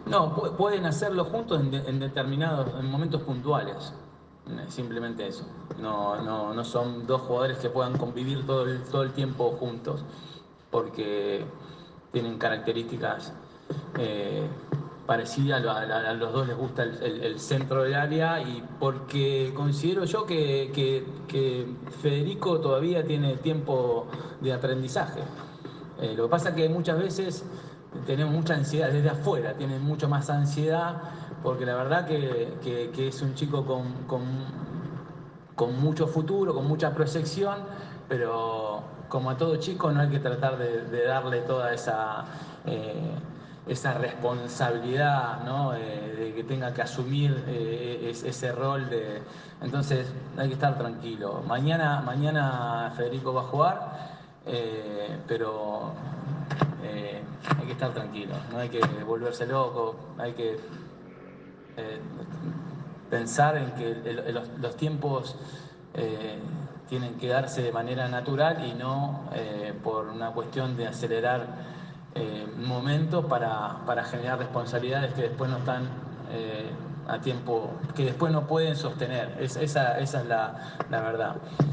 No, pueden hacerlo juntos en determinados en momentos puntuales. Simplemente eso. No son dos jugadores que puedan convivir todo el tiempo juntos, porque tienen características eh, parecidas. A los dos les gusta el centro del área y porque considero yo que Federico todavía tiene tiempo de aprendizaje. Lo que pasa es que muchas veces tenemos mucha ansiedad desde afuera, tienen mucho más ansiedad, porque la verdad que es un chico con mucho futuro, con mucha proyección, pero como a todo chico no hay que tratar de darle toda esa responsabilidad, ¿no? De que tenga que asumir ese rol de... Entonces hay que estar tranquilo. Mañana Federico va a jugar, pero hay que estar tranquilo, no hay que volverse loco, hay que eh, pensar en que los tiempos eh, tienen que darse de manera natural y no por una cuestión de acelerar momentos para generar responsabilidades que después no están a tiempo, que después no pueden sostener. Esa es la verdad.